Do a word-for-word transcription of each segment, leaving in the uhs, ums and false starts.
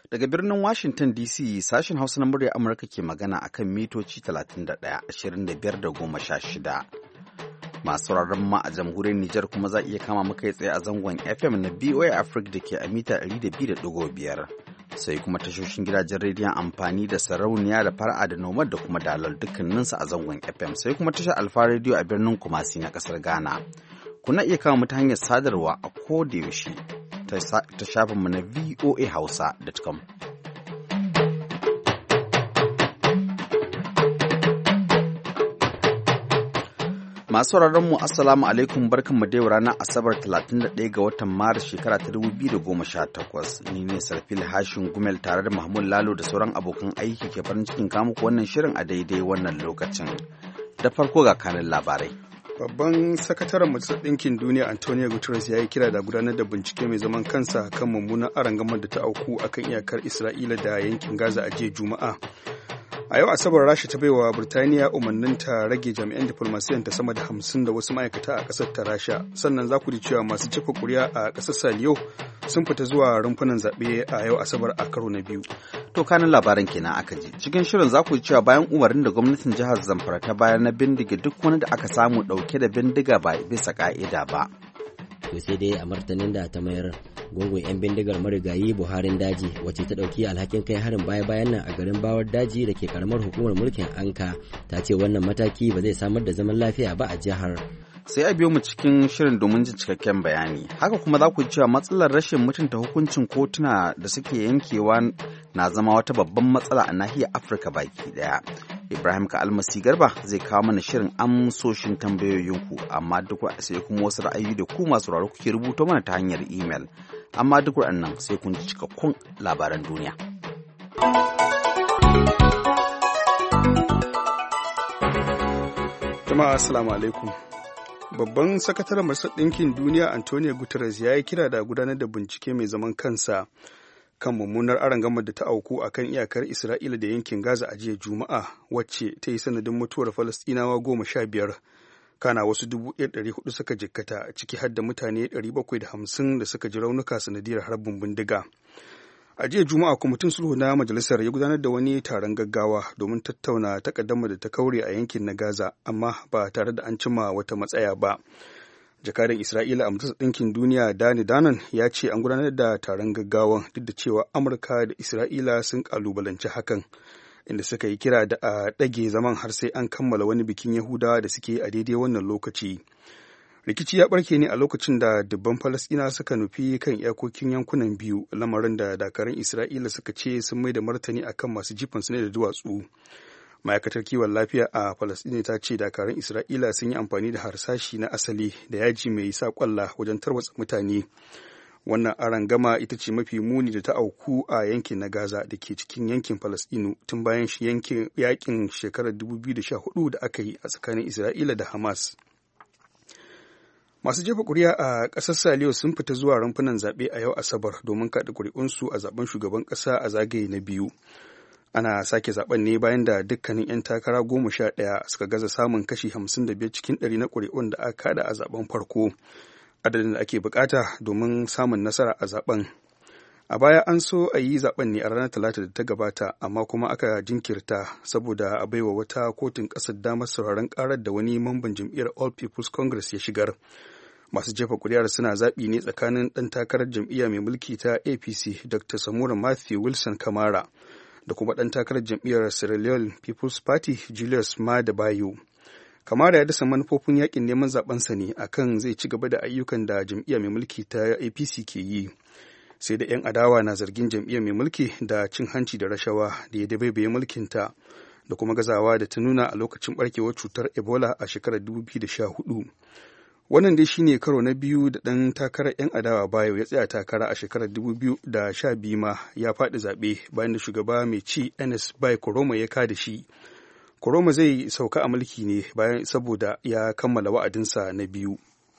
Daga birnin Washington D C sashen Hausa na murya Amurka ke magana akan mitoci talatin da ɗaya, ashirin da biyar da goma sha shida. Masu sauraron ma a jamhuriyar Nijar kuma za iya kama muka tsaye a zangon F M na B O A Africa da ke a mita ɗari da biyu da ɗigo biyar. Sai kuma tashoshin gidajen rediyon amfani da sarauniya da fara'a da nomad da kuma dalar dukkaninsu a zangon F M. Sai kuma tashar Alfa Radio a birnin Kumasi na ƙasar Ghana. Kuna iya kama mu ta hanyar sadarwa a kodayaushe ta shafinmu na v o a hausa dot com. Masu mu Assalamu alaikum, barkanmu da yau ranar Asabar talatin da ɗaya ga watan Maris shekara ta dubu biyu da goma sha takwas. Ni ne Sarfil Hashin Gumel tare da Mahmud Lalo da sauran abokan aiki ke farin cikin kamuku wannan shirin a daidai wannan lokacin. Da farko ga kanin labarai. Babban sakataren Majalisar Ɗinkin Duniya Antonio Guterres ya yi kira da gudanar da bincike mai zaman kansa kan mummunan arangamar da ta auku akan iyakar Isra'ila da yankin Gaza a jiya Juma'a. A yau Asabar Rasha ta baiwa Birtaniya umarnin ta rage jami'an diflomasiyan ta sama da hamsin da wasu ma'aikata a ƙasar ta Rasha. Sannan za ku ji cewa masu jefa ƙuri'a a ƙasar Saliyo sun fita zuwa rumfunan zaɓe a yau Asabar a karo na biyu. To kanin labaran kenan aka ji. Cikin shirin za ku ji cewa bayan umarnin da gwamnatin jihar Zamfara ta bayar na bindige duk wani da aka samu ɗauke da bindiga ba bisa ƙa'ida ba. To sai dai a martanin da ta mayar gungun 'yan bindigar marigayi Buharin daji wacce ta ɗauki alhakin kai harin baya-bayan nan a garin Bawar daji da ke karamar hukumar mulkin Anka ta ce wannan mataki ba zai samar da zaman lafiya ba a jihar. Sai a biyo mu cikin shirin domin jin cikakken bayani. Haka kuma za ku ji cewa matsalar rashin mutunta hukuncin kotuna da suke yankewa na zama wata babban matsala a nahiyar Afirka baki daya. Ibrahim ka almasi garba zai kawo mana shirin amsoshin tambayoyinku, amma duk sai kuma wasu ra'ayi da ku masu sauraro kuke rubuto mana ta hanyar imel. Amma duk waɗannan sai kun ji cikakkun labaran duniya. Jama'a assalamu alaikum. Babban sakataren Majalisar Ɗinkin Duniya Antonio Guterres ya yi kira da gudanar da bincike mai zaman kansa kan mummunar arangamar da ta auku a kan iyakar Isra'ila da yankin Gaza a jiya Juma'a, wacce ta yi sanadin mutuwar Falasɗinawa goma sha biyar, kana wasu dubu ɗaya ɗari hudu suka jikkata, ciki har da mutane ɗari bakwai da hamsin da suka ji raunuka sanadiyar harbin bindiga. A jiya Juma'a kwamitin sulhu na majalisar ya gudanar da wani taron gaggawa domin tattauna takaddama da ta kaure a yankin na Gaza, amma ba tare da an cimma wata matsaya ba. Jakadan Isra'ila a Majalisar Ɗinkin Duniya Dani Danon ya ce an gudanar da taron gaggawan duk da cewa Amurka da Isra'ila sun kalubalanci hakan, inda suka yi kira da a ɗage zaman har sai an kammala wani bikin Yahudawa da suke a daidai wannan lokaci. Rikici ya ɓarke ne a lokacin da dubban Falasɗina suka nufi kan iyakokin yankunan biyu, lamarin da dakarun Isra'ila suka ce sun mai da martani akan masu jifansu ne da duwatsu. Ma'aikatar kiwon lafiya a Falasɗina ta ce dakarun Isra'ila sun yi amfani da harsashi na asali da yaji mai sa kwalla wajen tarwatsa mutane. Wannan arangama ita ce mafi muni da ta auku a yankin na Gaza da ke cikin yankin Falasɗinu tun bayan yankin yakin shekarar dubu biyu da sha hudu da aka yi a tsakanin Isra'ila da Hamas. Masu jefa ƙuri'a a ƙasar Saliyo sun fita zuwa rumfunan zaɓe a yau Asabar domin kaɗa ƙuri'unsu a zaɓen shugaban ƙasa a zagaye na biyu. Ana sake zaɓen ne bayan da dukkanin 'yan takara goma sha ɗaya suka gaza samun kashi hamsin da biyar cikin ɗari na ƙuri'un da aka kaɗa a zaɓen farko, adadin da ake buƙata domin samun nasara a zaɓen. A baya an so a yi zaɓen ne a ranar Talata da ta gabata, amma kuma aka jinkirta saboda a baiwa wata kotun ƙasar damar sauraron ƙarar da wani mamban jam'iyyar All People's Congress ya shigar. Masu jefa ƙuri'ar suna zaɓi ne tsakanin ɗan takarar jam'iyya mai mulki ta A P C Doctor Samura Matthew Wilson Kamara da kuma ɗan takarar jam'iyyar Sierra Leone People's Party Julius Maada Bio. Kamara ya dasa manufofin yakin neman zaɓensa ne akan zai ci gaba da ayyukan da jam'iyya mai mulki ta A P C ke yi. Sai da 'yan adawa na zargin jam'iyyar mai mulki da cin hanci da rashawa da ya dabaibaye mulkinta da kuma gazawa da ta nuna a lokacin barkewar cutar Ebola a shekarar dubu biyu da sha hudu. Wannan dai shine karo na biyu da ɗan takarar 'yan adawa Bayo ya tsaya takara a shekarar dubu biyu da sha biyu ma ya faɗi zaɓe bayan da shugaba mai ci Ernest Bai Koroma ya kada shi. Koroma zai sauka a mulki ne bayan saboda ya kammala wa'adinsa na biyu.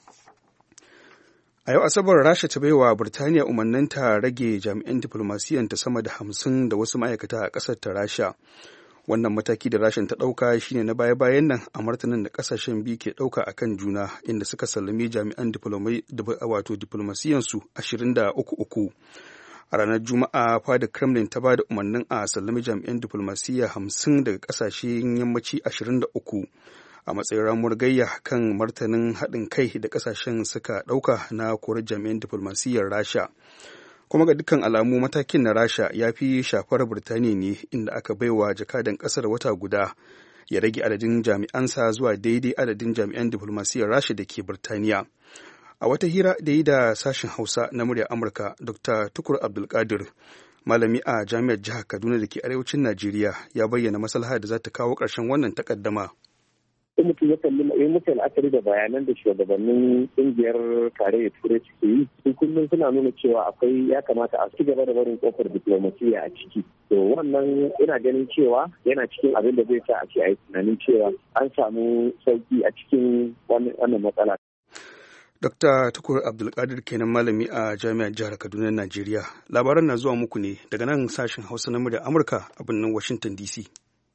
A yau Asabar Rasha ta baiwa Birtaniya umarnin ta rage jami'an diflomasiyanta sama da hamsin da wasu ma'aikata a ƙasar ta Rasha. Wannan mataki da Rashin ta ɗauka shine na baya-bayan nan a martanin da ƙasashen biyu ke ɗauka a kan juna, inda suka sallami jami'an wato diflomasiyansu ashirin da uku uku. A ranar Juma'a fada Kremlin ta ba da umarnin a sallami jami'an diflomasiyya hamsin daga ƙasashen yammaci ashirin da uku a matsayin ramuwar gayya kan martanin haɗin kai da ƙasashen suka ɗauka na korar jami'an diflomasiyyar Rasha. Kuma ga dukkan alamu matakin na Rasha ya fi shafar Birtaniya ne, inda aka baiwa jakadan ƙasar wata guda ya rage adadin jami'ansa zuwa daidai adadin jami'an diflomasiyyar Rasha da ke Birtaniya. A wata hira da yi da sashen Hausa na muryar Amurka, Dokta Tukur Abdulkadir, malami a Jami'ar Jihar Kaduna da ke arewacin Najeriya, ya bayyana maslaha da za ta kawo ƙarshen wannan takaddama. in mutum ya kalli in mutum la'akari da bayanan da shugabannin ƙungiyar tarayyar turai suke yi, su kullum suna nuna cewa akwai ya kamata a ci gaba da barin kofar diplomasiya a ciki. To wannan ina ganin cewa yana cikin abin da zai sa a ce a yi tunanin cewa an samu sauki a cikin wannan matsala. Dokta Tukur Abdulkadir kenan malami a Jami'ar Jihar Kaduna, Najeriya. Labaran na zuwa muku ne daga nan sashen Hausa na muryar Amurka a birnin Washington D C.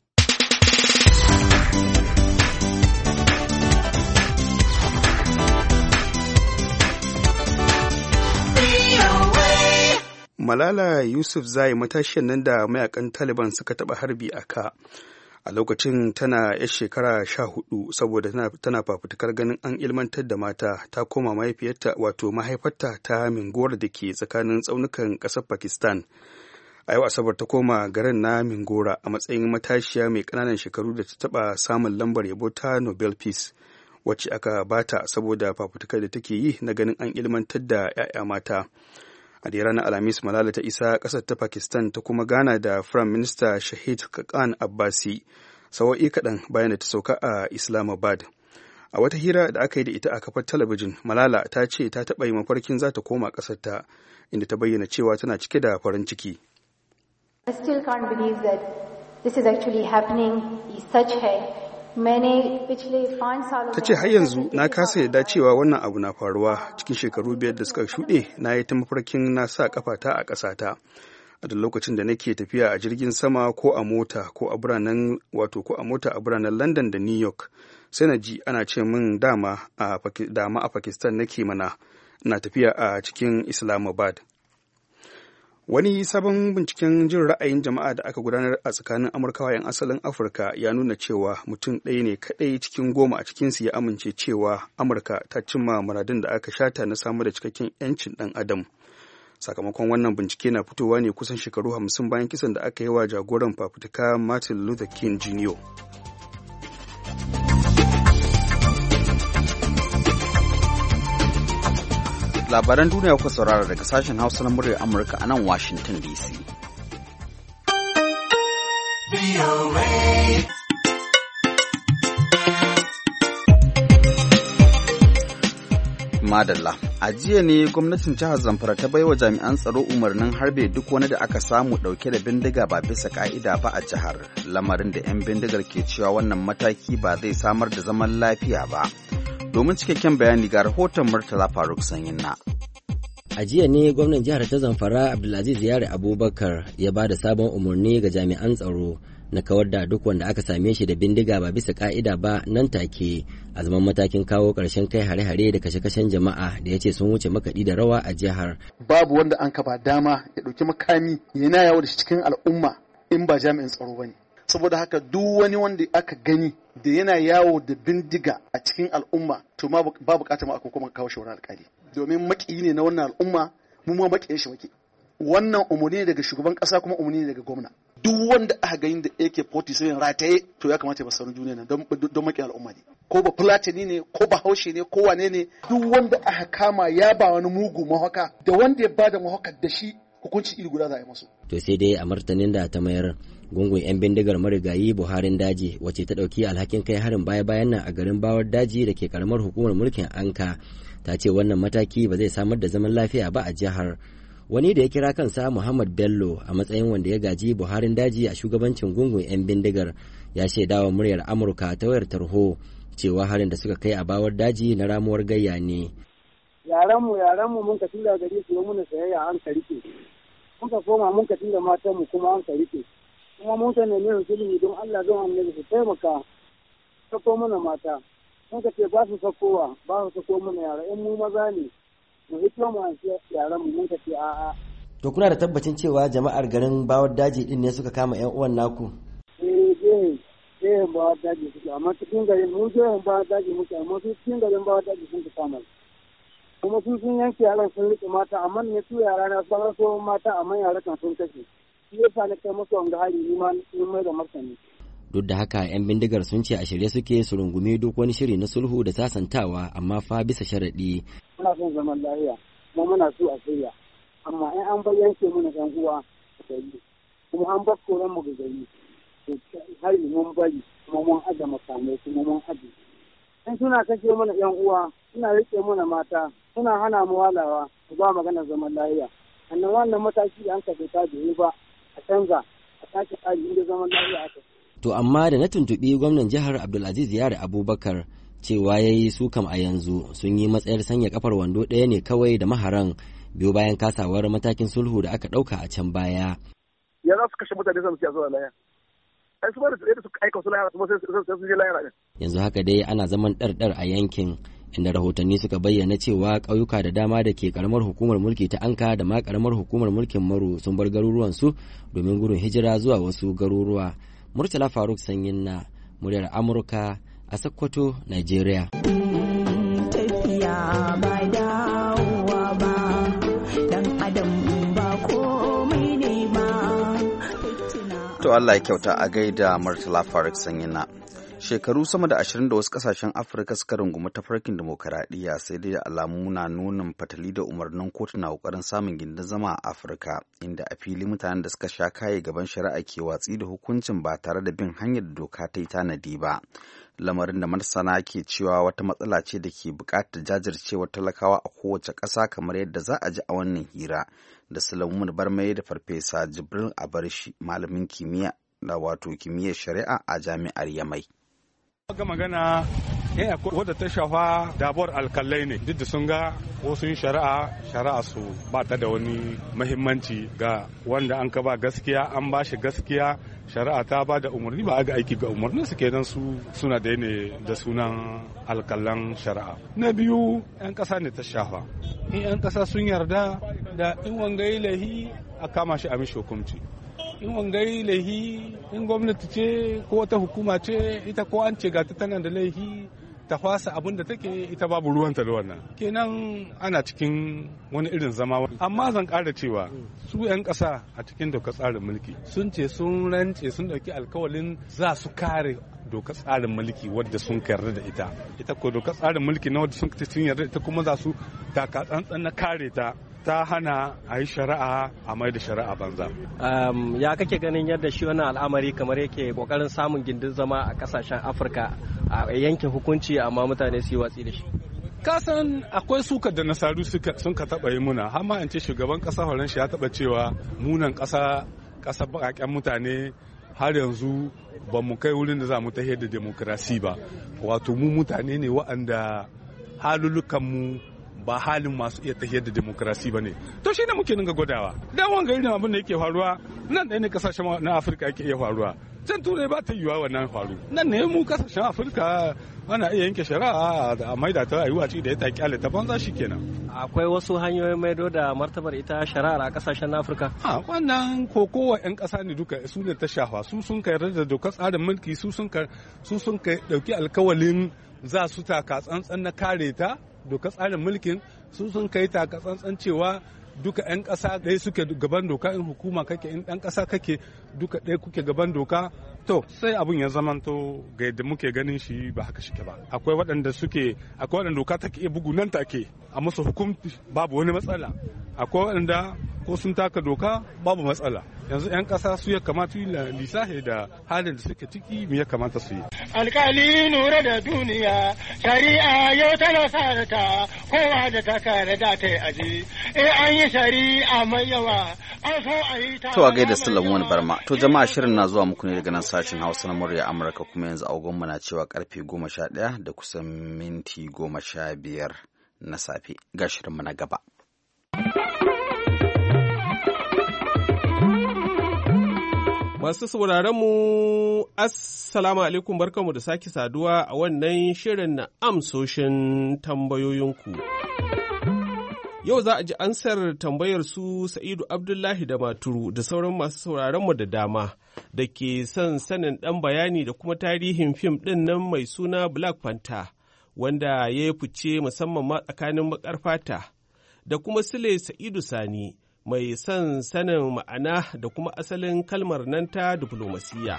Malala Yousafzai, matashiyar nan da mayakan Taliban suka taɓa harbi a ka a lokacin tana yar shekara sha hudu saboda tana, tana fafutukar ganin an ilmantar da mata, ta koma mahaifiyarta wato mahaifarta ta Mingora da ke tsakanin tsaunukan ƙasar Pakistan. A yau Asabar ta koma garin na Mingora a matsayin matashiya mai ƙananan shekaru da ta taɓa samun lambar yabo ta Nobel Peace, wacce aka bata saboda fafutukar da take yi na ganin an ilmantar da 'ya'ya mata. A da ranar Alhamis, Malala ta isa ƙasar ta Pakistan ta kuma gana da Firayim Minista Shahid Khan Abbasi sawa'i kaɗan bayan da ta sauka a Islamabad. A wata hira da aka yi da ita a kafar talabijin, Malala ta ce ta taɓa yi mafarkin za ta koma ƙasarta, inda ta bayyana cewa tana cike da farin ciki. I still can't believe that this is actually happening. Such a Ta ce har yanzu na kasa yarda cewa wannan abu na faruwa. Cikin shekaru biyar da suka shuɗe na yi ta mafarkin na sa kafata a ƙasata. A duk lokacin da nake tafiya a jirgin sama ko a mota ko a biranen wato ko a mota a biranen London da New York, sai na ji ana ce min dama a dama a Pakistan nake mana, na tafiya a cikin Islamabad. Wani sabon binciken jin ra'ayin jama'a da aka gudanar a tsakanin Amurkawa 'yan asalin Afirka ya nuna cewa mutum ɗaya ne kaɗai cikin goma a cikinsu ya amince cewa Amurka ta cimma muradun da aka shata na samar da cikakken 'yancin ɗan adam. Sakamakon wannan bincike na fitowa ne kusan shekaru hamsin bayan kisan da aka yi wa jagoran fafutuka Martin Luther King Junior Labaran duniya kuka saurara daga sashen Hausa na muryar Amurka a nan Washington D C. Madalla. A jiya ne gwamnatin jihar Zamfara ta baiwa jami'an tsaro umarnin harbe duk wani da aka samu dauke da bindiga ba bisa ka'ida ba a jihar. Lamarin da 'yan bindigar ke cewa wannan mataki ba zai samar da zaman lafiya ba. Domin cikakken bayani ga rahoton Murtala Faruk Sanyinna. A jiya ne gwamnan jihar ta Zamfara Abdulaziz Yari Abubakar ya ba da sabon umarni ga jami'an tsaro na kawar da duk wanda aka same shi da bindiga ba bisa ka'ida ba nan take, a zaman matakin kawo ƙarshen kai hare-hare da kashe-kashen jama'a da ya ce sun wuce makaɗi da rawa a jihar. Babu wanda an kaba dama ya ɗauki makami yana yawo da shi cikin al'umma in ba jami'in tsaro ba ne. Saboda haka duk wani wanda aka gani da yana yawo da bindiga a cikin al'umma to ma ba bukatar ma a kuma kawo shawarar alƙali, domin maƙiyi ne na wannan al'umma, mu ma maƙiyin shi muke. Wannan umarni ne daga shugaban ƙasa kuma umarni ne daga gwamna. Duk wanda aka gani da A K forty-seven rataye to ya kamata ya basarin duniya nan don don maƙiyin al'umma ne. Ko ba Fulatani ne ko ba Haushe ne ko wane ne, duk wanda aka kama ya ba wani mugu mahaka da wanda ya bada mahakar da shi hukunci iri guda za a yi masu. To sai dai a martanin da ta mayar, gungun 'yan bindigar marigayi Buharin daji wacce ta ɗauki alhakin kai harin baya-bayan nan a garin Bawar daji da ke karamar hukumar mulkin Anka, ta ce wannan mataki ba zai samar da zaman lafiya ba a jihar. Wani da ya kira kansa Muhammad Bello a matsayin wanda ya gaji Buharin daji a shugabancin gungun 'yan bindigar ya shaidawa muryar Amurka ta wayar tarho cewa harin da suka kai a Bawar daji na ramuwar gayya ne. Yaranmu yaranmu mun ka tura gari su yi muna sayayya an ka rike. Mun ka koma mun ka tura matanmu kuma an ka rike. Kuma mun ka nemi sulhu don Allah don annabi su taimaka sako mana mata. Mun ka ce ba su sakowa ba su sako mana yara in mu maza ne mu hito mu an yaran mu mun ka ce a'a. To kuna da tabbacin cewa jama'ar garin Bawar Daji din ne suka kama ƴan uwan naku? Eh eh eh Bawar Daji suke amma cikin garin mun je Bawar Daji muke amma su cikin garin Bawar Daji sun kama. Kuma sun sun yanke yaran sun rike mata amma ne su yara na sun so mata amma yara kan sun kashe. Shi yasa na kai musu wanga hari ni ma ni mai da martani. Duk da haka 'yan bindigar sun ce a shirye suke su rungumi duk wani shiri na sulhu da sasantawa amma fa bisa sharaɗi. Muna son zaman lafiya kuma muna so a shirya. Amma in an bayyanke mana ɗan uwa a gari kuma an bar koran mu ga gari har mun bari kuma mun aje makamai kuma mun aje in suna kashe mana ɗan uwa suna rike mana mata suna hana mu walawa su ba magana zaman lafiya annan wannan mataki da an ka ta da ba a canza a sake tsari inda zaman lafiya aka. To amma da na tuntuɓi gwamnan jihar Abdulaziz Yari Abubakar cewa ya yi su kam a yanzu sun yi matsayar sanya kafar wando ɗaya ne kawai da maharan biyo bayan kasawar matakin sulhu da aka ɗauka a can baya. Ya za su kashe mutane zan siya zuwa laya. Ai su bada da su aika su laya kuma sai su je laya ne. Yanzu haka dai ana zaman ɗarɗar a yankin inda rahotanni suka bayyana cewa ƙauyuka da dama da ke karamar hukumar mulki ta Anka da ma karamar hukumar mulkin Maru sun bar garuruwansu domin gudun hijira zuwa wasu garuruwa. Murtala Faruk Sanyin na muryar Amurka a Sokoto, Nigeria. To Allah ya kyauta a gaida Murtala Faruk Sanyina. Shekaru sama da ashirin da wasu kasashen Afirka suka rungumi tafarkin demokaradiyya sai dai alamu na nunin fatali da umarnin kotu na kokarin samun gindin zama a Afirka, inda a fili mutanen da suka sha kaye gaban shari'a ke watsi da hukuncin ba tare da bin hanyar da doka ta yi tanadi ba. Lamarin da masana ke cewa wata matsala ce da ke buƙatar jajircewar talakawa a kowace ƙasa, kamar yadda za a ji a wannan hira da Sulaiman Barmaye da Farfesa Jibril Abarshi, malamin kimiyya da wato kimiyyar shari'a a Jami'ar Yamai. Ga magana eh wadda ta shafa dabuwar alkalai ne, duk da sun ga ko sun shari'a shari'a su ba ta da wani mahimmanci ga wanda an ka ba gaskiya, an ba shi gaskiya, shari'a ta ba da umarni ba a ga aiki ga umarnin su kenan su suna da ne da sunan alkalan shari'a. Na biyu 'yan ƙasa ne ta shafa, in 'yan ƙasa sun yarda da in wangayi lahi a kama shi a mishi hukunci, in wangayi laihi in gwamnati ce ko wata hukuma ce ita ko an ce gata tana da laihi ta fasa abin da take ita babu ruwanta da wannan, kenan ana cikin wani irin zama. Amma zan ƙara cewa su 'yan ƙasa a cikin dokar tsarin mulki sun ce sun rance sun ɗauki alkawalin za su kare dokar tsarin mulki wadda sun yarda da ita, ita ko dokar tsarin mulki na wadda sun yarda ita kuma za su taka tsantsan na kare ta ta hana a yi shari'a a mai da shari'a banza. Um, ya kake ganin yadda shi wannan al'amari kamar yake kokarin samun gindin zama a kasashen Afirka a yanke hukunci amma mutane su yi watsi da shi? Kasan akwai sukar da nasaru sun ka taɓa yi muna, har ma in ce shugaban ƙasa Hollande ya taɓa cewa munan ƙasa ƙasa baƙaƙen mutane har yanzu ba mu kai wurin da za mu tahiyar da demokrasi ba, wato mu mutane ne waɗanda halulukanmu ba halin masu iya tafiyar da demokrasi ba ne. To shi ne muke ninga gwadawa. Dan wanga irin abin da yake faruwa nan ɗaya ne kasashen na Afirka yake iya faruwa. Can turai ba ta yiwuwa wannan faru. Nan ne mu kasashen Afirka ana iya yanke shari'a a maida ta rayuwa ci da ya ta kyale ta banza shi kenan. Akwai wasu hanyoyin maido da martabar ita shari'ar a kasashen Afirka? Ha, wannan kokowa 'yan ƙasa ne duka su ne ta shafa. Su sun kai da dokar tsarin mulki, su sun kai su sun kai dauki alkawalin za su taka tsantsan na kare ta dokar tsarin mulkin, su sun kai taka tsantsan cewa duka 'yan ƙasa ɗaya suke gaban doka, in hukuma kake in ɗan ƙasa kake duka ɗaya kuke gaban doka. To sai abun ya zamanto ga yadda muke ganin shi ba haka shike ba. Akwai waɗanda suke akwai waɗanda doka take iya bugu nan take a musu hukunci babu wani matsala, akwai waɗanda ko sun taka doka babu matsala. Yanzu 'yan ƙasa su ya kamata yi lissafi da halin da suke ciki me ya kamata su yi. Alƙali nura da duniya shari'a yau tana sa ta kowa da ta kare da ta yi aji. Eh an yi shari'a mai yawa an so a yi ta. To a gaida Sulaiman Barma. To jama'a shirin na zuwa muku ne daga nan sashen Hausa na murya Amurka, kuma yanzu agogonmu na cewa karfe goma sha ɗaya da kusan minti goma sha biyar na safe. Ga shirinmu na gaba. Masu sauraronmu, Assalamu alaikum, barkanmu da sake saduwa a wannan shirin na amsoshin tambayoyinku. Yau za a ji ansar tambayar su Sa'idu Abdullahi da Maturu da sauran masu sauraronmu da dama da ke son sanin ɗan bayani da kuma tarihin fim ɗin nan mai suna Black Panther, wanda ya yi fice musamman ma tsakanin baƙar fata, da kuma Sule Sa'idu Sani mai son sanin ma'ana da kuma asalin kalmar nan ta diflomasiyya.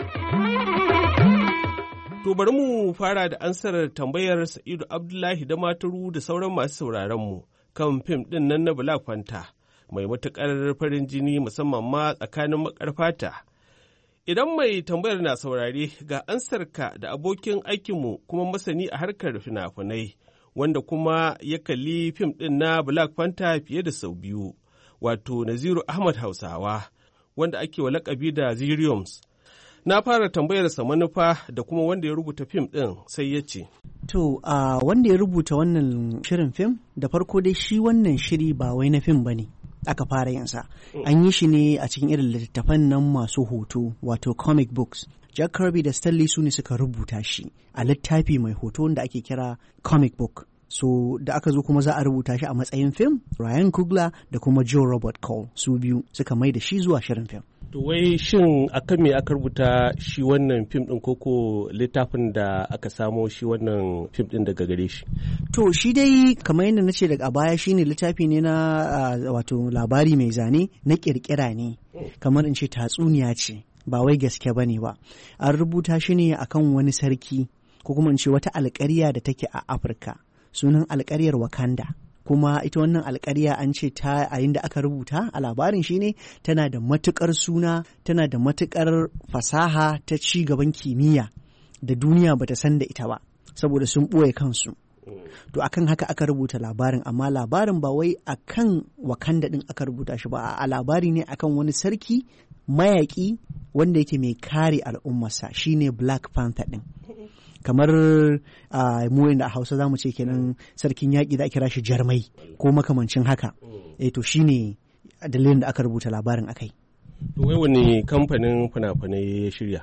To bari mu fara da ansar tambayar Sa'idu Abdullahi da Maturu da sauran masu sauraronmu kan fim ɗin nan na Black Panther mai matuƙar farin jini musamman ma tsakanin baƙar fata. Idan mai tambayar na saurare ga ansarka da abokin aikinmu kuma masani a harkar fina-finai wanda kuma ya kalli fim ɗin na Black Panther fiye da sau biyu, wato Naziru Ahmad Hausawa wanda ake wa laƙabi da Ziriums. Na fara tambayarsa manufa da kuma wanda ya rubuta fim ɗin sai ya ce. To, uh, wanda ya rubuta wannan shirin fim, da farko dai shi wannan shiri ba wai na fim ba ne, aka fara yinsa. An yi shi ne a cikin irin littattafan nan masu hoto, wato comic books. Jack Kirby da Stanley su ne suka rubuta shi a littafi mai hoto wanda ake kira comic book. So, da aka zo kuma za a rubuta shi a matsayin fim, Ryan Coogler da kuma Joe Robert Cole su biyu suka mai da shi zuwa shirin fim. To wai shin akan me aka rubuta shi wannan fim ɗin koko littafin da aka samo shi wannan fim ɗin daga gare shi? To shi dai kamar yadda na ce daga baya shine littafi ne na uh, wato labari mai zane na ƙirƙira ne, kamar in ce tatsuniya ce ba wai gaske bane ba. An rubuta shi ne akan wani sarki ko kuma in ce wata alƙarya da take a Afirka, sunan alƙaryar Wakanda. Kuma ita wannan alƙarya an ce ta a da aka rubuta a labarin shine tana da matuƙar suna, tana da matuƙar fasaha ta ci gaban kimiyya da duniya bata san da ita ba saboda sun ɓoye kansu. To akan haka aka rubuta labarin, amma labarin ba wai akan Wakanda ɗin aka rubuta shi ba, a labari ne akan wani sarki mayaƙi wanda yake mai kare al'ummarsa, shine Black Panther ɗin. Kamar uh, mu da a Hausa za mu ce kenan sarkin yaƙi da ake kira shi jarmai ko makamancin haka. Eh to shine dalilin da aka rubuta labarin akai. Wai wani kamfanin fina-finai ya shirya?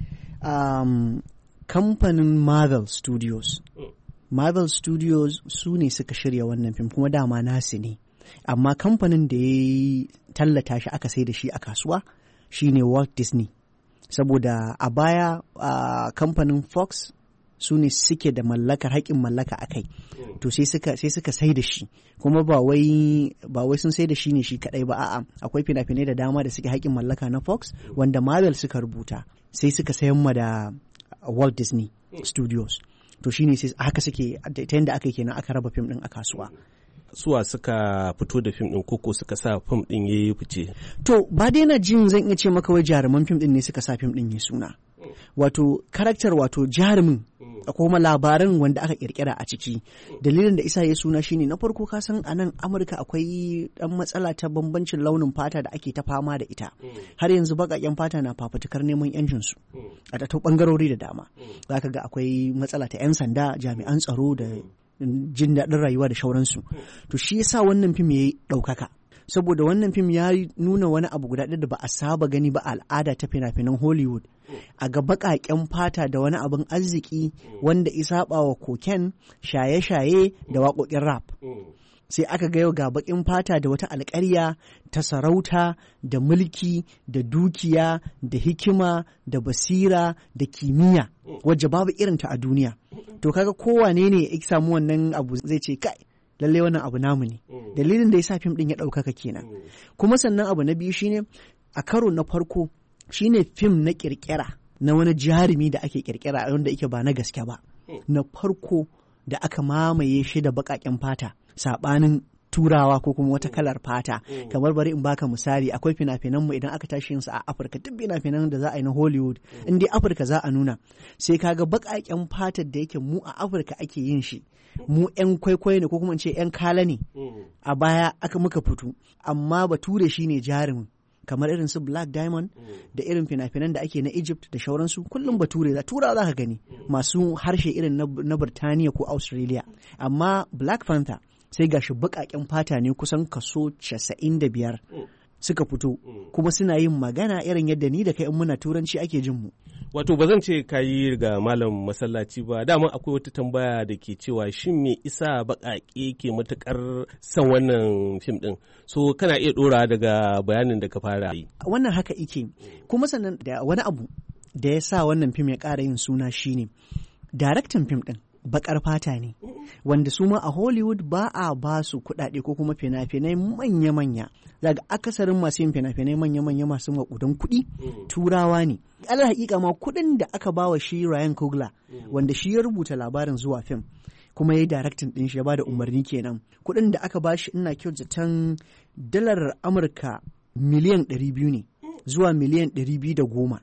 Um, kamfanin Marvel Studios. Marvel Studios su ne suka shirya wannan fim kuma dama nasu ne. Amma kamfanin da ya tallata shi aka sai da shi a kasuwa shine Walt Disney. Saboda a baya uh, kamfanin Fox su ne suke da mallakar haƙƙin mallaka a kai, to sai suka sai suka sai da shi, kuma ba wai ba wai sun sai da shi ne shi kadai ba, a'a akwai fina-finai da dama da suke haƙƙin mallaka na Fox wanda Marvel suka rubuta sai suka sayan ma da Walt Disney Studios. To shine sai haka suke ta yanda aka kenan aka raba fim din a kasuwa. Suwa suka fito da fim din koko suka sa fim din yayi fice? To ba dai na jin zan iya ce maka wai jaruman fim din ne suka sa fim din yayi suna. Wato karakter wato jarumin kuma labaran wanda aka kirkira a ciki. Dalilin da isa ya suna shine na farko ka san a nan Amurka akwai dan matsala ta bambancin launin fata da ake ta fama da ita. Har yanzu baƙaƙen fata na fafutukar neman yancin su a ta bangarori da dama. Zaka ga akwai matsala ta 'yan sanda, jami'an tsaro da jin daɗin rayuwa da shauransu. To shi yasa wannan fim yayi ɗaukaka. Saboda wannan fim ya nuna wani abu guda ɗaya da ba a saba gani ba al'ada ta fina-finan Hollywood. A ga baƙaƙen fata da wani abin arziki wanda isaɓa wa koken, shaye-shaye da waƙoƙin rap. Sai aka ga yau ga baƙin fata da wata alƙarya ta sarauta da mulki da dukiya da hikima da basira da kimiyya wacce babu irinta a duniya. To kaga kowane ne ya samu wannan abu zai ce kai lalle wannan abu namu ne. Dalilin da yasa fim din ya ɗaukaka kenan. Kuma sannan abu na biyu shine a karo na farko shine fim na kirkira na wani jarumi da ake kirkira wanda yake ba na gaske ba. Na farko da aka mamaye shi da baƙaƙen fata saɓanin turawa ko kuma wata kalar fata. Kamar bari in baka misali, akwai fina-finan mu idan aka tashi yinsu a Afirka, duk fina-finan da za a yi na Hollywood in dai Afirka za a nuna sai kaga baƙaƙen fatar da yake mu a Afirka ake yin shi, mu 'yan kwaikwayo ne ko kuma in ce 'yan kala ne a baya aka muka fito, amma bature shi ne jarumin. Kamar irin su Black Diamond da irin fina-finan da ake na Egypt da shauransu kullum bature za tura za ka gani masu harshe irin na Birtaniya ko Australia. Amma Black Panther sai gashi baƙaƙen fata ne kusan kaso casa'in da biyar suka fito kuma suna yin magana irin yadda ni da kai in muna turanci ake jin mu. Wato ba zan ce ka yi ga malam masallaci ba, dama akwai wata tambaya da ke cewa shin me isa baƙaƙe ke matuƙar son wannan fim ɗin, so kana iya ɗora daga bayanin da ka fara yi. Wannan haka ike, kuma sannan da wani abu da ya sa wannan fim ya ƙara yin suna shine daraktan fim ɗin baƙar fata ne, wanda su ma a Hollywood ba a ba su kuɗaɗe ko kuma fina-finai manya-manya. Daga akasarin masu yin fina-finai manya-manya masu maƙudan kuɗi turawa ne. Alal haƙiƙa ma kuɗin da aka ba wa shi Ryan Coogler, wanda shi ya rubuta labarin zuwa fim kuma ya yi daraktin ɗin shi ya ba da umarni kenan. Kuɗin da aka ba shi ina kyau zaton dalar Amurka miliyan ɗari biyu ne zuwa miliyan ɗari biyu da goma.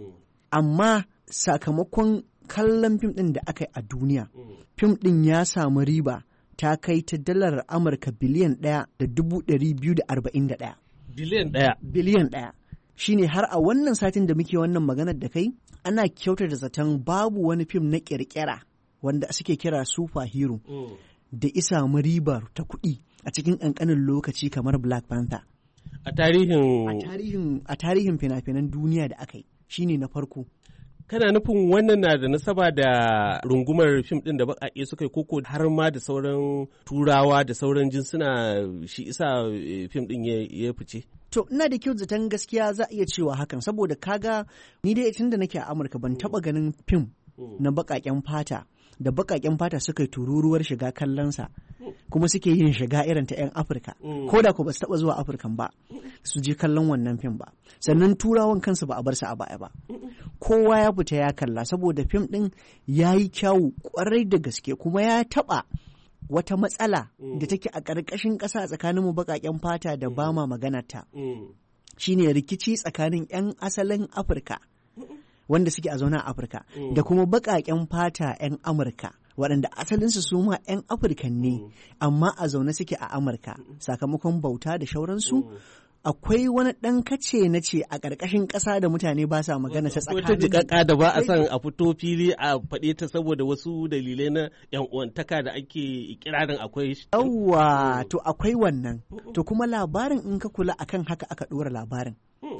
Amma sakamakon kallon fim ɗin da aka yi a duniya, fim ɗin ya samu riba ta kai ta dalar Amurka biliyan ɗaya da dubu ɗari biyu da arba'in da ɗaya. Biliyan ɗaya? Biliyan ɗaya. Shi ne har a wannan satin da muke wannan maganar da kai, ana kyautar da zaton babu wani fim na ƙirƙira wanda suke kira superhero da isa mu ribar ta kuɗi a cikin ƙanƙanin lokaci kamar Black Panther. A tarihin a tarihin a tarihin fina-finan duniya da aka yi, shine na farko. Kana nufin wannan na da nasaba da rungumar fim ɗin da baƙaƙe suka yi koko har ma da sauran turawa da sauran jinsuna shi isa fim ɗin ya fice? To, ina da kyau zaton gaskiya za a iya cewa hakan, saboda kaga ni dai tun da nake a Amurka ban taɓa ganin fim na baƙaƙen fata da baƙaƙen fata suka yi tururuwar shiga kallonsa kuma suke yin shiga irin ta 'yan Afirka, ko da ko ba su taɓa zuwa Afirkan ba su je kallon wannan fim ba. Sannan turawan kansu ba a bar su a baya ba. Kowa ya fita ya kalla saboda fim ɗin ya yi kyawu ƙwarai da gaske kuma ya taɓa wata matsala da take a ƙarƙashin ƙasa tsakaninmu baƙaƙen fata da ba ma maganarta. Shi ne rikici tsakanin 'yan asalin Afirka wanda suke a zaune a Afirka da kuma baƙaƙen fata 'yan Amurka waɗanda asalinsu su ma 'yan Afirka ne amma a zaune suke a Amurka sakamakon bauta da shauransu. Akwai wani ɗan kace na ce a ƙarƙashin ƙasa da mutane ba sa magana ta tsakanin. Wata jiƙaƙa da ba a san a fito fili a faɗe ta saboda wasu dalilai na ‘yan uwantaka da ake ikirarin akwai. Yawwa, to akwai wannan. To kuma labarin in ka kula akan haka aka ɗora labarin.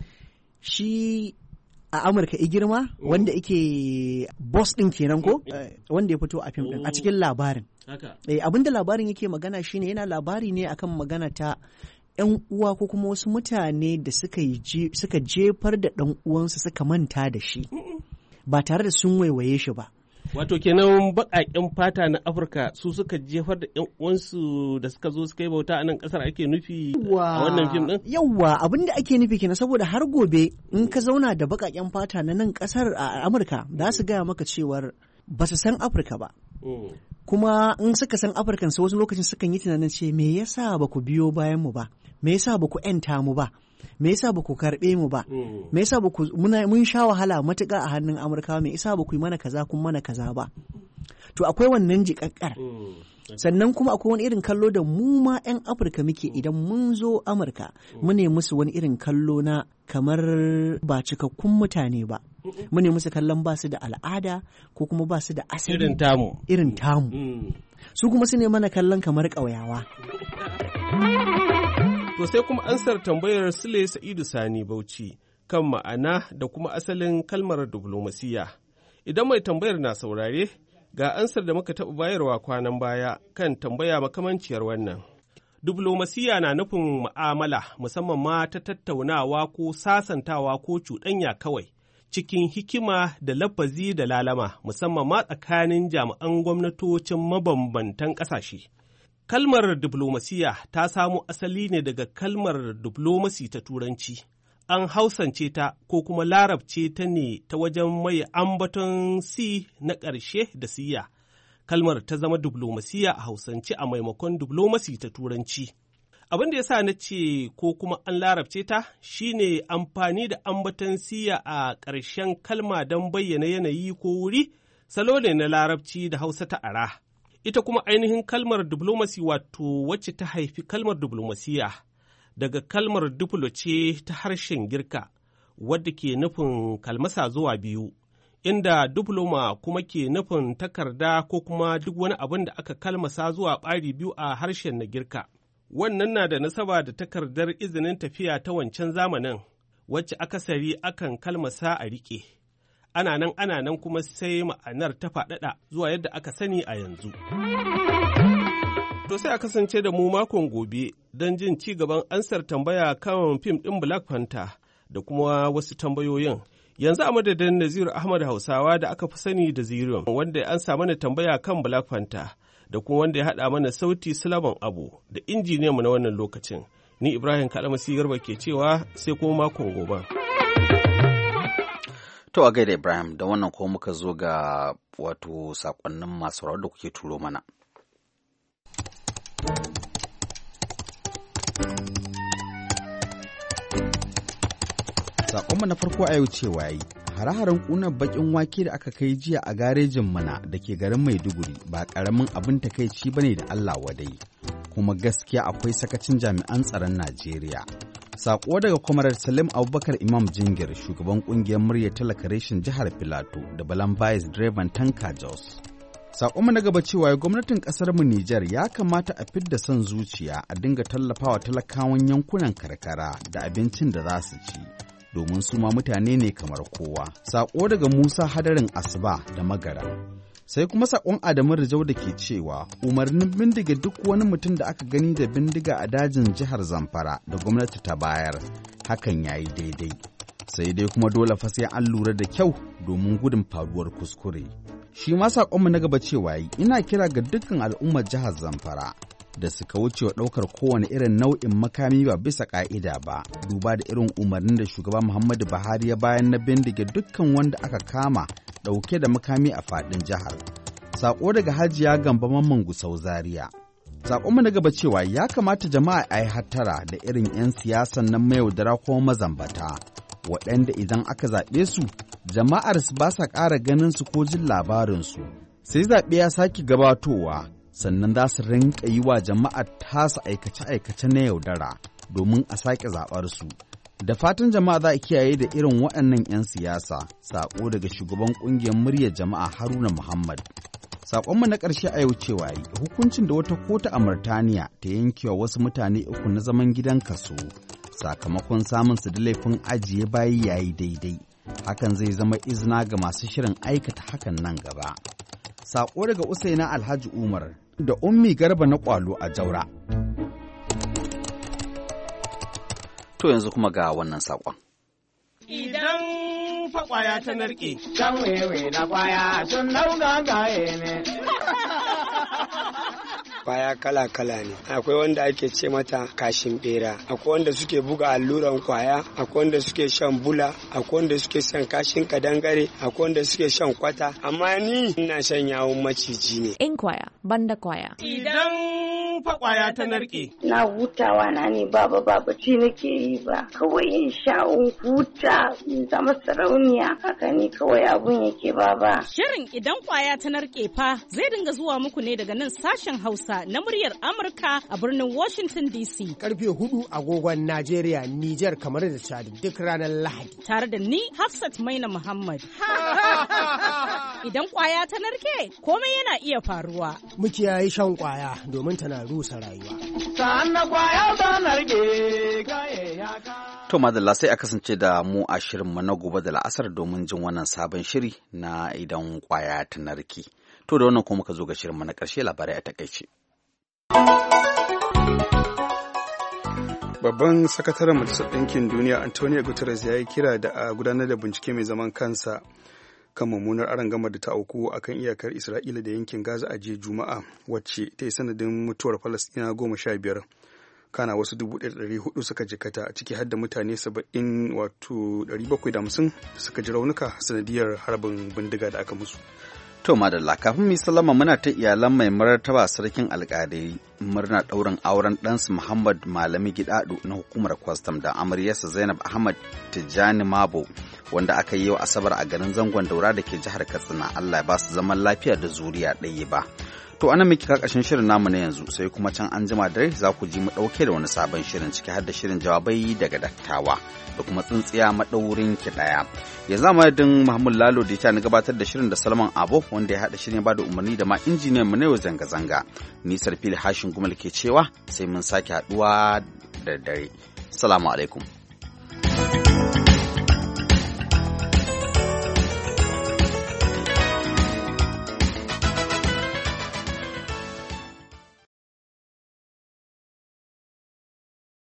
Shi a Amurka i girma wanda ike boss ɗin kenan ko wanda ya fito a fim ɗin a cikin labarin. Abinda labarin yake magana shine yana labari ne akan magana ta ‘yan uwa ko kuma wasu mutane da suka jefar da ɗan uwansu suka manta da shi ba tare da sun waiwaye shi ba. Wato kenan baƙaƙen fata na Afirka su suka jefar da ‘yan uwansu da suka zo suka yi bauta a nan ƙasar ake nufi a wannan fim ɗin? Yawwa, abin da ake nufi kenan saboda har gobe in ka zauna da baƙaƙen fata na nan ƙasar a Amurka za su gaya maka cewar ba su san Afirka ba. Kuma in suka san Afirkan su wasu lokacin sukan yi tunanin ce me yasa ba ku biyo bayan mu ba, me yasa ba ku ‘yanta mu ba, me yasa ba ku karɓe mu ba, me yasa ba ku mun sha wahala matuƙa a hannun Amurkawa, me yasa ba ku yi mana kaza kun mana kaza ba. To akwai wannan jiƙaƙƙar. Sannan kuma akwai wani irin kallo da mu ma 'yan Afirka muke idan mun zo Amurka mu ne musu wani irin kallo na kamar ba cikakkun mutane ba. Mu ne musu kallon ba su da al'ada ko kuma ba su da asali. Irin tamu. Irin tamu. Su kuma su ne mana kallon kamar ƙauyawa. To sai kuma ansar tambayar Sule Sa'idu Sani Bauchi kan ma'ana da kuma asalin kalmar diplomasiya. Idan mai tambayar na saurare, ga ansar da muka taɓa bayarwa kwanan baya kan tambaya makamanciyar wannan. Diplomasiya na nufin mu'amala musamman ma ta tattaunawa ko sasantawa ko cuɗanya kawai cikin hikima da lafazi da lalama musamman ma tsakanin jami'an gwamnatocin mabambantan ƙasashe. Kalmar diplomasiya ta samo asali ne daga kalmar diplomasi ta Turanci. An hausance ta ko kuma larabce ta ne ta wajen mai ambaton si na ƙarshe da siya. Kalmar ta zama diplomasiya a hausance a maimakon diplomasi ta Turanci. Abin da ya sa na ce ko kuma an larabce ta shine amfani da ambaton siya a ƙarshen kalma don bayyana yanayi ko wuri, salo ne na larabci da Hausa ta ara. Ita kuma ainihin kalmar diplomasi wato wacce ta haifi kalmar diplomasiya. Daga kalmar diplo ce ta harshen Girka, wadda ke nufin kalmasa zuwa biyu, inda diploma kuma ke nufin takarda ko kuma duk wani abin da aka kalmasa zuwa ɓari biyu a harshen na Girka. Wannan na da nasaba da takardar izinin tafiya ta wancan zamanin, wacce akasari akan kalmasa a riƙe. ana nan ana nan kuma sai ma'anar ta faɗaɗa zuwa yadda aka sani a yanzu. To sai a kasance da mu makon gobe don jin ci gaban ansar tambaya kan fim ɗin Black Panther da kuma wasu tambayoyin. Yanzu a madadin Naziru Ahmad Hausawa da aka fi sani da Zirion wanda ya ansa mana tambaya kan Black Panther da kuma wanda ya haɗa mana sauti Sulaiman Abu da injiniyanmu na wannan lokacin. Ni Ibrahim Kalamasi Garba ke cewa sai kuma makon gobe. To a gaida Ibrahim da wannan ko muka zo ga wato sakonnin masu rawar da kuke turo mana. Sakonmu na farko a yau cewa yi hare-haren ƙunar baƙin wake da aka kai jiya a garejin mana da ke garin Maiduguri ba ƙaramin abin takaici bane da Allah wadai, kuma gaskiya akwai sakacin jami'an tsaron Najeriya. Sako daga Kwamarar Salim Abubakar Imam Jingir, shugaban ƙungiyar muryar talaka reshen jihar Filato da Balan Bayes direban tanka Jos. Sakonmu na gaba cewa gwamnatin ƙasar mu Nijar ya kamata a fidda son zuciya a dinga tallafawa talakawan yankunan karkara da abincin da za su ci, domin su ma mutane ne kamar kowa. Sako daga Musa Hadarin Asuba da Magara. Sai kuma sakon Adamu Rijau da ke cewa umarnin bindiga duk wani mutum da aka gani da bindiga a dajin jihar Zamfara da gwamnati ta bayar, hakan ya yi daidai. Sai dai kuma dole fa sai an lura da kyau domin gudun faruwar kuskure. Shi ma sakonmu na gaba cewa yi ina kira ga dukkan al'ummar jihar Zamfara da suka wuce wa ɗaukar kowane irin nau'in makami ba bisa ƙa'ida ba, duba da irin umarnin da shugaba Muhammadu Buhari ya bayan na bindige dukkan wanda aka kama ɗauke da makami a faɗin jihar. Saƙo daga Hajiya Gamba Mamman Gusau Zaria. Saƙonmu na gaba cewa ya kamata jama'a a yi hattara da irin 'yan siyasan nan mayaudara ko mazambata, waɗanda idan aka zaɓe su, jama'ar su ba sa ƙara ganin su ko jin labarinsu. Sai zaɓe ya sake gabatowa, sannan za su rinƙa yi wa jama'ar tasu aikace-aikace na yaudara domin a sake zaɓar su. Da fatan jama'a za a kiyaye da irin waɗannan 'yan siyasa. Saƙo daga shugaban ƙungiyar muryar jama'a Haruna Muhammad. Saƙonmu na ƙarshe a yau cewa yi hukuncin da wata kotu a Murtaniya ta yankewa wasu mutane uku na zaman gidan kaso sakamakon samun su da laifin ajiye bayi yayi daidai. Hakan zai zama izina ga masu shirin aikata hakan nan gaba. Saƙo daga Usaina Alhaji Umar da Ummi Garba na Kwalo a Jaura. To yanzu kuma ga wannan saƙon. Idan fa ƙwaya ta narke. Can wewe na ƙwaya sun nauga gaye ne. Kwaya kala-kala ne, akwai wanda ake ce mata kashin bera, akwai wanda suke buga alluran kwaya, akwai wanda suke shan bula, akwai wanda suke shan kashin kadangare, akwai wanda suke shan kwata, amma ni ina shan yawon maciji ne. In kwaya, banda kwaya. Idan fa kwaya ta narke. Na hutawa na ne baba baba ci nake yi ba, kawai in sha in huta in zama sarauniya, haka ne kawai abun yake baba. Shirin idan kwaya ta narke fa zai dinga zuwa muku ne daga nan sashen Hausa na muryar Amurka a birnin Washington D C. Karfe hudu agogon Najeriya, Nijar, kamar da Chad duk ranar Lahadi. Tare da ni Hafsat Maina Muhammad. Idan kwaya ta narke, komai yana iya faruwa. Mu kiyaye shan kwaya domin tana rusa rayuwa. Sannan kwaya ta narke kaye ya ka. To madalla sai a kasance da mu a shirinmu na gobe da la'asar domin jin wannan sabon shiri na idan kwaya ta narke. To da wannan kuma muka zo ga shirinmu na ƙarshe, labarai a takaice. Babban sakataren Majalisar Ɗinkin Duniya Antonio Guterres ya yi kira da a gudanar da bincike mai zaman kansa kan mummunar arangamar da ta auku a kan iyakar Isra'ila da yankin Gaza a jiya Juma'a, wacce ta yi sanadin mutuwar Falasɗina goma sha biyar. Kana wasu dubu ɗaya da ɗari hudu suka jikata, ciki har da mutane saba'in wato ɗari bakwai da hamsin suka ji raunuka sanadiyar harbin bindiga da aka musu. To madalla, kafin mu sallama muna ta iyalan mai martaba sarkin alƙalai murna ɗaurin auren ɗansu Muhammad Malami Gidado na hukumar kwastam da amaryarsa Zainab Ahmad Tijjani Mabo wanda aka yi wa Asabar a garin Zangon Daura da ke jihar Katsina. Allah ya ba su zaman lafiya da zuriya ɗaya ba. To ana miki kakashin shirin namu na yanzu, sai kuma can an jima dare za ku ji mu ɗauke da wani sabon shirin ciki har da shirin jawabai daga dattawa da kuma tsintsiya maɗaurin ki ɗaya. Ya zama din Muhammad Lalo da ya na gabatar da shirin da Salman Abo wanda ya haɗa shirin ba da umarni da ma injiniyan mu na yau zanga-zanga. Ni Sarfili Hashin Gumal ke cewa sai mun sake haɗuwa da dare. Assalamu alaikum.